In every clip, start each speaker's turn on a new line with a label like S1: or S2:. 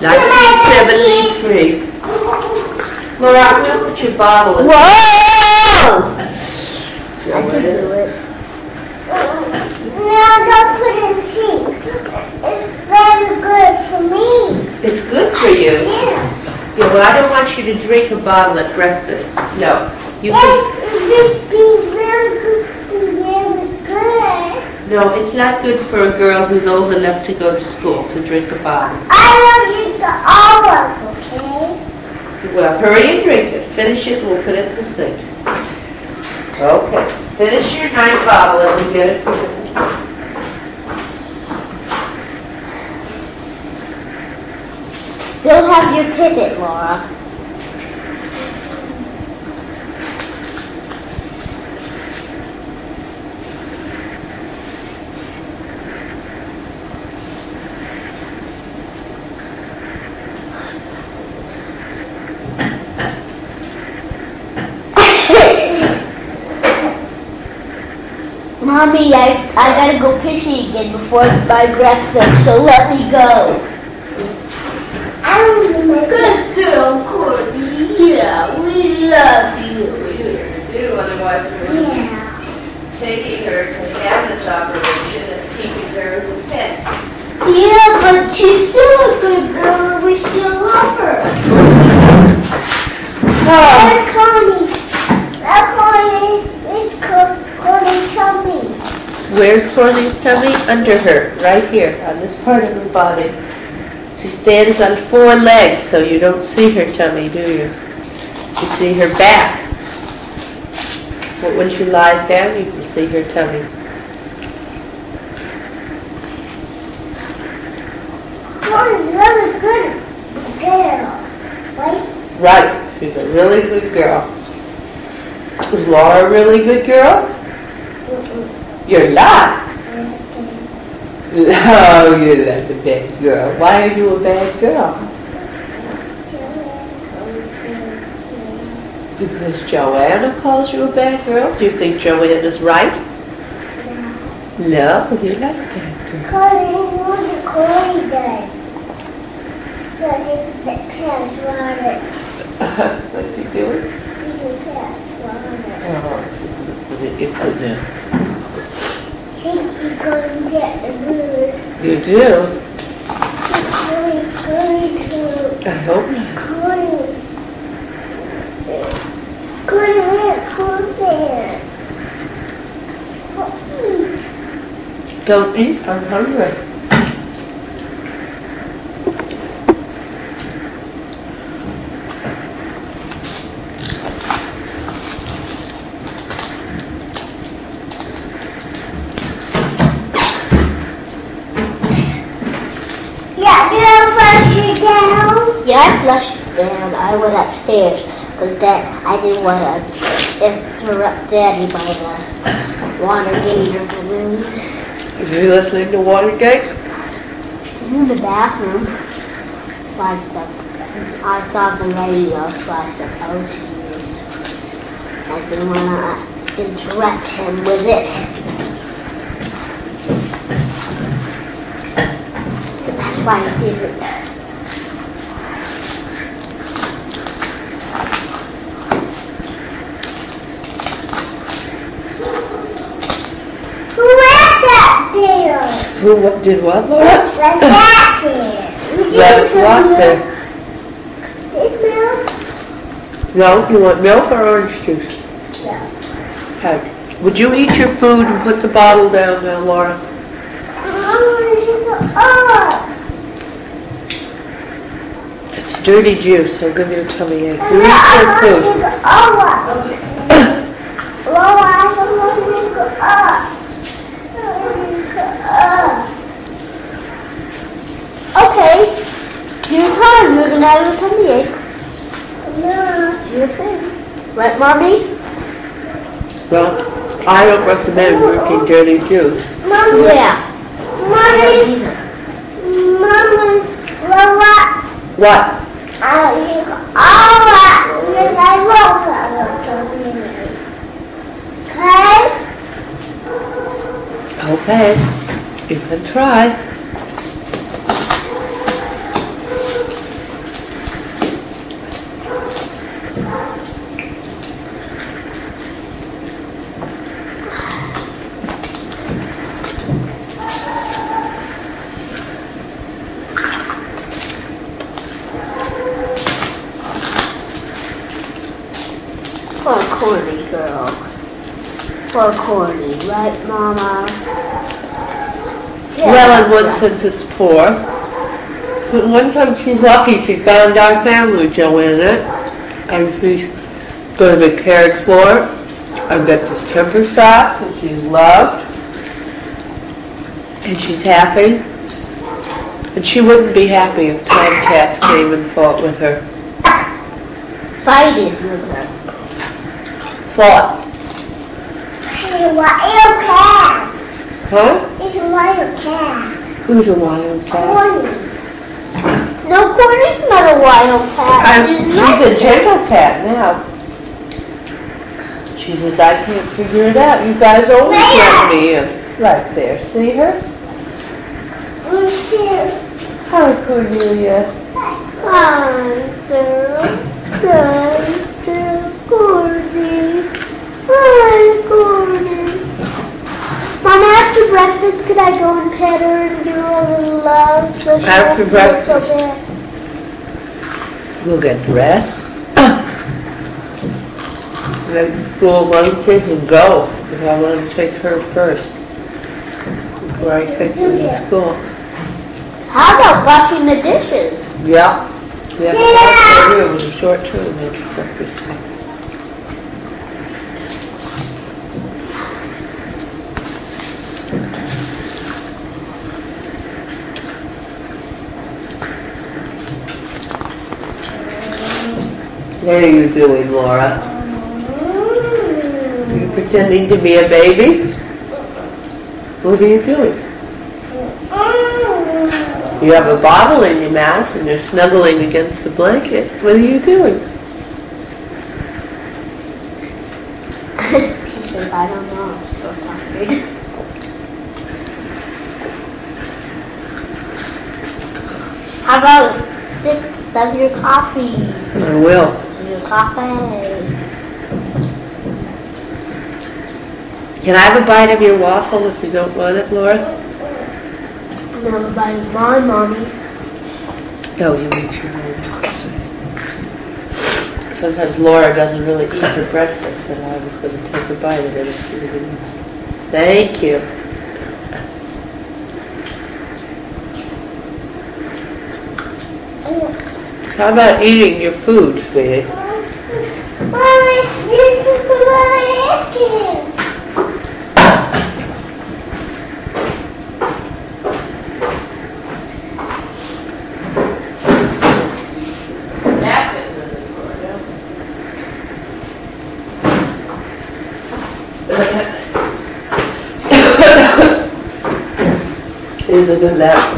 S1: 1973. Laura, I'm going to put your bottle in.
S2: Whoa! I can do it.
S3: No, don't put it in the sink. It's very good for me.
S1: It's good for you.
S3: Yeah.
S1: Yeah, well, I don't want you to drink a bottle at breakfast. No. You can.
S3: It's be very good for very good.
S1: No, it's not good for a girl who's old enough to go to school to drink a bottle.
S3: I don't drink the olive, okay?
S1: Well, hurry and drink it. Finish it and we'll put it in the sink. Okay. Finish your night bottle and we get it put in the sink.
S2: Still have your pivot, Laura. Mommy, I gotta go pissy again before my breakfast, so let me go.
S3: I don't remember.
S2: Good girl, Courtney. Yeah, we love you.
S1: We do, otherwise we would be taking her to Hannah's operation and keeping her as a pet.
S2: Yeah, but she's still a good girl. We still love her.
S3: That's Connie. That's Connie's tummy.
S1: Where's Courtney's tummy? Under her, right here, on this part of her body. She stands on 4 legs, so you don't see her tummy, do you? You see her back. But when she lies down, you can see her tummy.
S3: Connie's really good girl, right?
S1: Right, she's a really good girl. Is Laura a really good girl? You're not. Oh, you're not a bad girl. Why are you a bad girl? Because Joanna calls you a bad girl? Do you think Joanna's right? No, you're not a bad girl.
S3: Connie, what the Connie does? The pants on it.
S1: What's he doing?
S3: The pants on it.
S1: Oh, does it get good now?
S3: Think he's going to get the bird.
S1: You do?
S3: He's going to.
S1: I hope not.
S3: Connie. Connie, let's go there.
S1: Don't eat, I'm hungry.
S2: Yeah, I flushed it down. I went upstairs because I didn't want to interrupt Daddy by the Watergate or balloons.
S1: Are you listening to Watergate?
S2: He's in the bathroom. I saw the radio, so I suppose he is. I didn't want to interrupt him with it. So that's why I did it.
S1: Who did what, Laura?
S3: Left that there.
S1: Left what there?
S3: This milk?
S1: No, you want milk or orange juice?
S3: No.
S1: Okay. Would you eat your food and put the bottle down now, Laura? It's dirty juice. It'll give you a tummy ache. You eat your food.
S2: Okay, your time. You're gonna have a tummy ache.
S3: No.
S2: It's your thing. Right, Mommy?
S1: Well, I don't recommend drinking dirty juice.
S3: Mommy.
S2: Yeah.
S3: Mommy. Mommy.
S1: What?
S3: Okay?
S1: Okay, you can try.
S2: corny girl. For corny, right, Mama? Yeah,
S1: Well, in one
S2: right.
S1: sense it's poor. But one time she's lucky she's found our family, Joanna. And she's going to be cared for and get this temper shot, and she's loved. And she's happy. And she wouldn't be happy if Tom Cats came and fought with her.
S2: Fighting with her.
S1: Fought.
S3: It's a wild cat.
S1: Huh?
S3: It's a wild cat.
S1: Who's a wild cat?
S3: Corny.
S2: No, Corny's not a wild cat.
S1: She's a gentle cat now. She says, I can't figure it out. You guys always let me in. Right there. See her? Hi, Cornelia.
S2: Hi, girl. Corny. Hi, Corny. Mama, after breakfast, could I go and pet her and give her a little love so she
S1: After
S2: won't feel so
S1: breakfast?
S2: bad?
S1: We'll get dressed. Then school lunches and go. If I want to take her first. Before I take her to school.
S2: How about washing the dishes?
S1: Yeah. We have to walk over. It was a short trip to make breakfast. What are you doing, Laura? Are you pretending to be a baby? What are you doing? You have a bottle in your mouth and you're snuggling against the blanket. What are you doing?
S2: She said, I don't know, I'm so tired. How about a sip of your coffee?
S1: I will.
S2: Your coffee.
S1: Can I have a bite of your waffle if you don't want it, Laura?
S2: Never mind mine, Mommy.
S1: No, you eat your own. Sometimes Laura doesn't really eat her breakfast, and I was going to take a bite of it if she didn't. Thank you. How about eating your food, sweetie?
S3: Mommy, this is what I asking.
S1: Here's a good lap.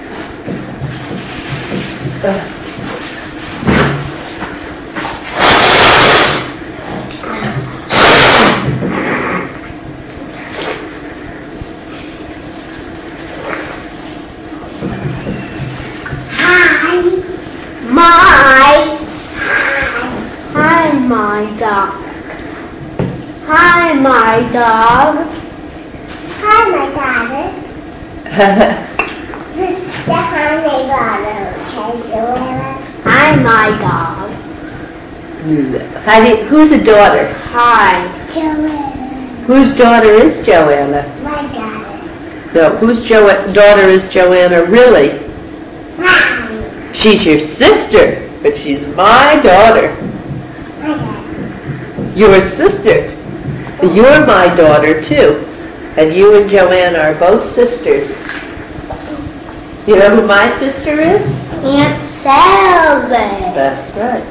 S2: Hi, my dog. Hi, my dog.
S3: Hi, my daughter. The hi, my daughter. Okay, Joanna.
S2: Hi, my dog.
S1: Who's the daughter?
S2: Hi.
S3: Joanna.
S1: Whose daughter is Joanna?
S3: My daughter.
S1: No, whose daughter is Joanna really?
S3: Mine.
S1: She's your sister, but she's my daughter.
S3: My daughter.
S1: Your sister. You're my daughter too. And you and Joanna are both sisters. You know who my sister is?
S2: Aunt Salve.
S1: That's right.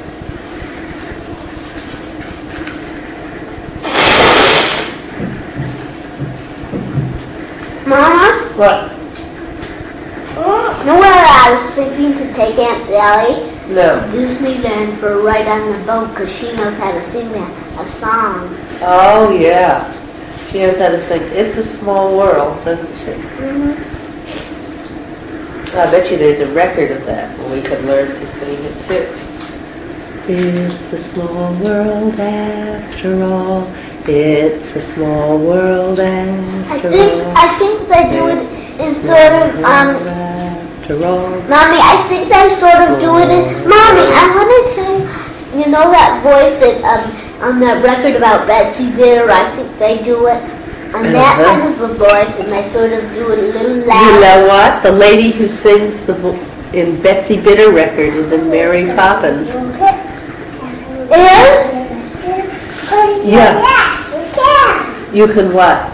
S2: Mama,
S1: What?
S2: know where I was thinking to take Aunt Sally?
S1: No.
S2: Disneyland for a ride on the boat because she knows how to sing a song.
S1: Oh, yeah. She knows how to sing It's a Small World, doesn't she?
S2: Mm-hmm.
S1: I bet you there's a record of that, and we could learn to sing it too. It's a small world after all. It's a small world after all.
S2: I think they do it in sort of,
S1: After all.
S2: Mommy, I think they sort of do it in, Mommy, I want to tell you, you know that voice that, on that record about Betsy Bitter, I think they do it. And that kind of a voice, and they sort of do it a little
S1: You
S2: loud.
S1: know what? The lady who sings in Betsy Bitter record is in Mary Poppins.
S2: Is?
S1: Yeah. You can what?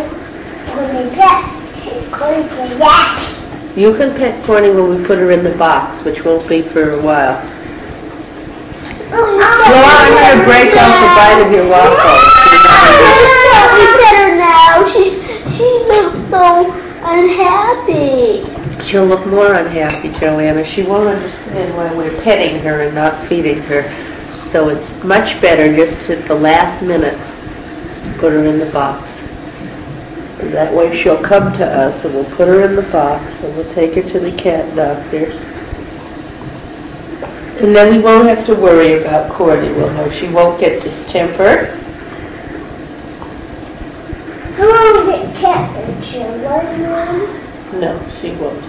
S1: You can pet Corny when we put her in the box, which won't be for a while. Well, I'm going to break off a bite of your waffle.
S2: We pet her now. She looks so unhappy.
S1: She'll look more unhappy, Joanna. She won't understand why we're petting her and not feeding her. So it's much better just at the last minute put her in the box. And that way she'll come to us and we'll put her in the box and we'll take her to the cat doctor. And then we won't have to worry about Corny. We'll know she won't get distemper.
S3: I won't get temperature, won't you?
S1: No, she won't.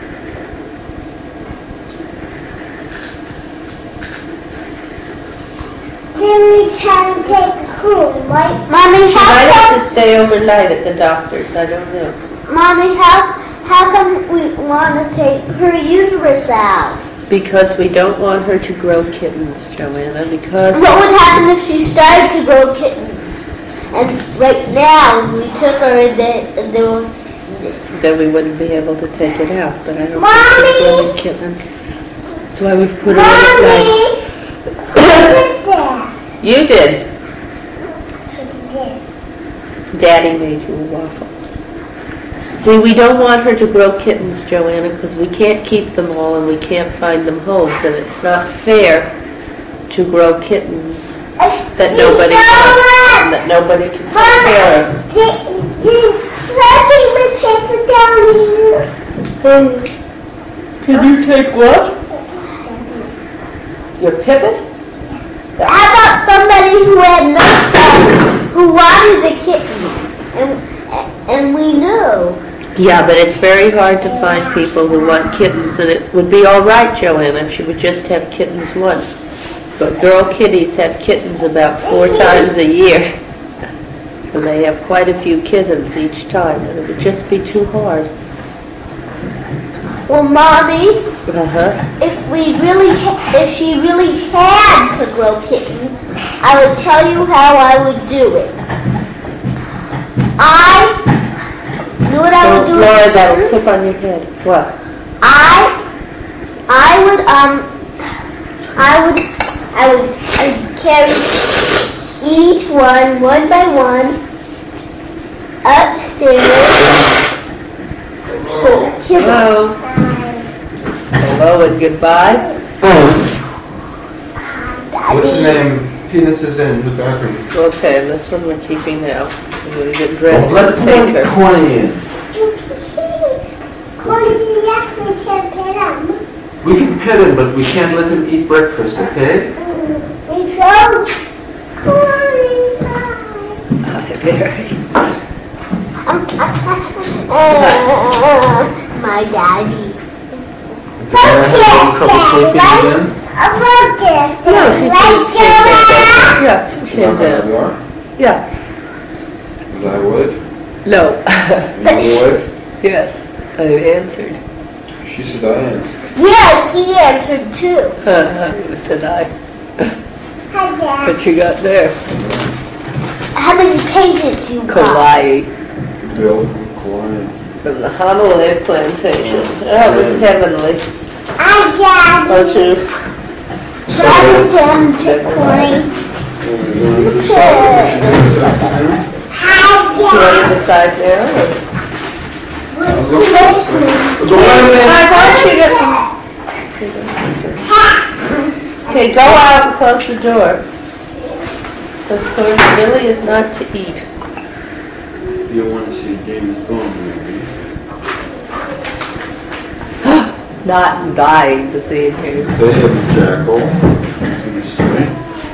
S3: Then we try to take the cool, right?
S2: Mommy,
S1: She might have to stay overnight at the doctor's. I don't know.
S2: Mommy, how come we want to take her uterus out?
S1: Because we don't want her to grow kittens, Joanna, because...
S2: What would happen if she started to grow kittens? And right now, we took her and
S1: then we wouldn't be able to take it out, but I don't
S3: Mommy!
S1: think she's growing kittens. That's why we've put her in at night. You did. Daddy made you a waffle. See, we don't want her to grow kittens, Joanna, because we can't keep them all and we can't find them homes, and it's not fair to grow kittens that nobody can take care of. Can you take what? Your pivot?
S2: how about somebody who had no pets, who wanted a kitten, and we knew.
S1: Yeah, but it's very hard to find people who want kittens, and it would be all right, Joanna, if she would just have kittens once. But girl kitties have kittens about 4 times a year, and they have quite a few kittens each time, and it would just be too hard.
S2: Well, Mommy,
S1: Uh-huh.
S2: if she really had to grow kittens, I would tell you how I would do it. You know what I would do?
S1: Laura, that will tip on your head. What?
S2: I'd carry each one by one upstairs. So kittens.
S1: Hello. Hello and goodbye.
S4: What's the name? Penis is in the bathroom.
S1: Okay, this one we're keeping now. I'm going to get dressed
S4: Let
S1: and take her.
S4: Corny in. We can pet him, but we can't let him eat breakfast, okay?
S1: Hi, Mary.
S2: My daddy.
S4: Did you have trouble sleeping again?
S1: No, she can't Yeah, she can't
S4: Knock on the door?
S1: Yeah.
S4: Was I would?
S1: No.
S4: You would?
S1: Yes, I answered.
S4: She said I answered.
S2: Yeah, he answered too.
S1: What did I? What you got there?
S2: How many pages you got?
S1: Kauai,
S4: Bill from Kauai.
S1: from the Honolulu plantation. That was heavenly. Don't you?
S2: Drive them to Corny.
S1: You want to decide now? Why don't you just... Okay, go out and close the door. Because Corny really is not to eat.
S4: You want to see James Bond movie?
S1: Not dying to see it here.
S4: They have a jackal. in the street.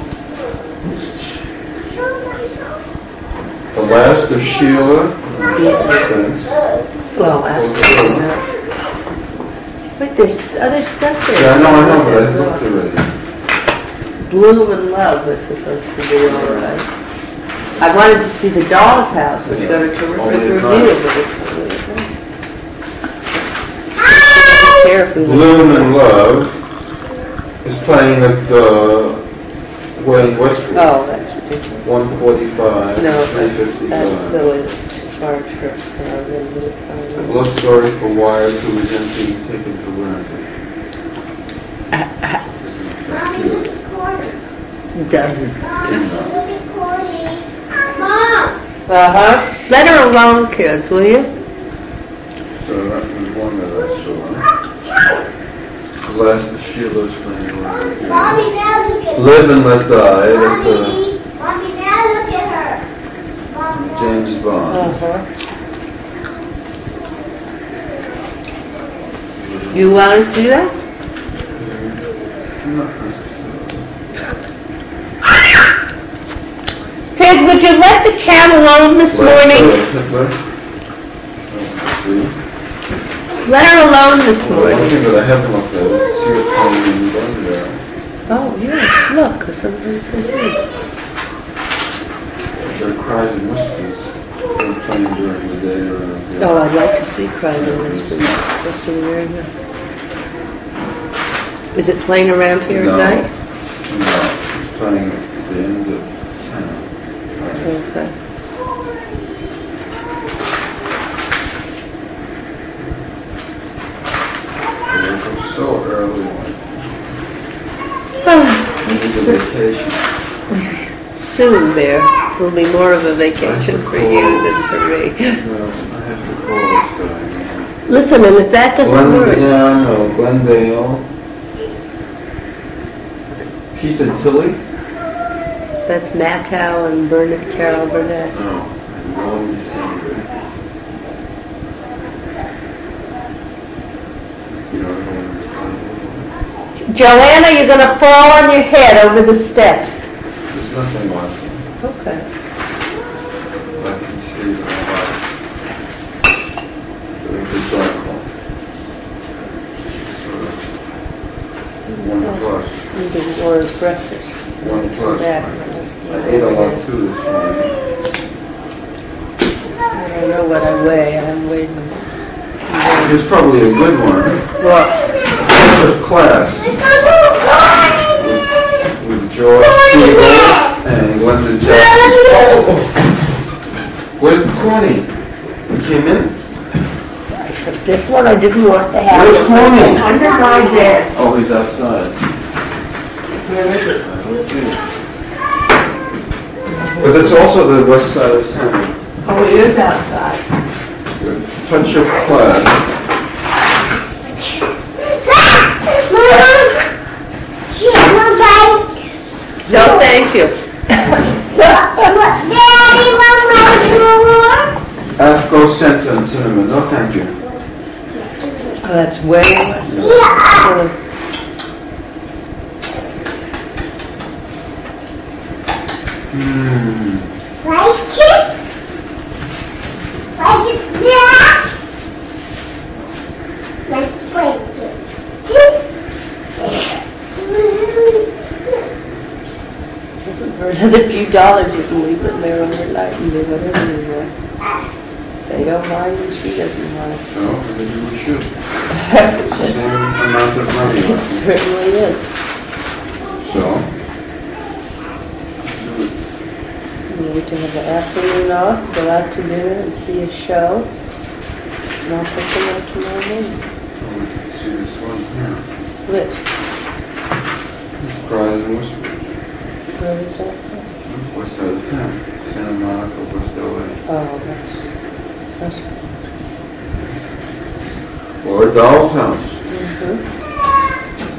S4: The last of Sheila. Thanks.
S1: Well, absolutely not. Wait, there's other stuff there.
S4: Yeah, I know, but I looked already.
S1: Bloom and Love was supposed to be all right. I wanted to see the Doll's House, which got a terrific
S4: Only
S1: review,
S4: advice.
S1: but it's only a night. Care if we would-
S5: Bloom and Love is playing at Wayne Westwood.
S1: Oh, that's ridiculous.
S5: 145,
S1: No, that's
S5: 355.
S1: silly to charge for a little bit of
S5: A
S1: time.
S5: love story for wives who resent being taken for granted.
S3: Mommy, look at Cordy.
S1: Done.
S3: Mommy, look at Cordy. Mom!
S1: Uh-huh. Let her alone, kids, will you?
S5: So that was one that I saw. The last of Sheila's playing around here.
S3: Mommy, now look at her.
S5: Live and Let Die, that's
S3: Mommy, now look at her. Mom, now
S5: James Bond.
S1: Uh-huh. You want us to do that?
S5: Not necessarily.
S1: Kids, would you let the cat alone this morning?
S5: Hitler. See?
S1: Let her alone this
S5: Well, one
S1: morning.
S5: thing that I haven't looked at is see what's playing in Glendale.
S1: Oh, yeah, look, 'cause sometimes they see.
S5: There are Cries and Whispers. They're playing during the day around here.
S1: Oh, I'd like to see Cries and Whispers. Supposed to be very good. Is it playing around here
S5: No.
S1: at night?
S5: No, it's playing at the end of town.
S1: Okay.
S5: They wake up so early. It's a vacation.
S1: Soon, Bear. Will be more of a vacation for you than for me.
S5: No, I have to call this guy.
S1: Listen, and if that doesn't work,
S5: Yeah, I know, Glendale. Keith and Tilly?
S1: that's Mattow and Burnett, Carol Burnett.
S5: No, and Ron December. You don't know when
S1: Joanna, you're gonna fall on your head over the steps.
S5: there's nothing like it.
S1: Okay.
S5: I can see the light. It's a dark one. One plus.
S1: Eating Laura's breakfast.
S5: 1 plus.
S1: Back.
S5: I ate a lot too this morning.
S1: I don't know what I weigh. I'm weighing myself.
S5: It's probably a good one.
S1: Well,
S5: It's a class with George Peele and Glenda Jackson. Where's Corny? He came in?
S1: this one I didn't want to have.
S5: Where's Corny?
S1: Under my bed.
S5: Oh, he's outside.
S1: Where is it?
S5: I don't see him. But that's also the west side of town.
S1: Oh, it is outside.
S5: Good. Touch of class.
S3: Here's my bike.
S1: No, thank you.
S3: Daddy, want my door?
S5: Afghan Center and Cinnamon. No, thank you.
S1: Oh, that's way less.
S3: Yeah. Like it? Like it, yeah? Like blanket.
S1: Listen, for another few dollars, you can leave them there overnight and do whatever you want. They don't mind and she doesn't mind.
S5: No, maybe we should. Same amount of money.
S1: It certainly is.
S5: So,
S1: You need to have the afternoon off, go out to dinner and see a show. And I'll pick them up tomorrow morning.
S5: we can see this one here.
S1: Which?
S5: Cries and Whispers.
S1: Where is that from?
S5: West side of town. Santa Monica, West LA.
S1: Oh, that's such a...
S5: Or Doll's House.
S1: Mm-hmm.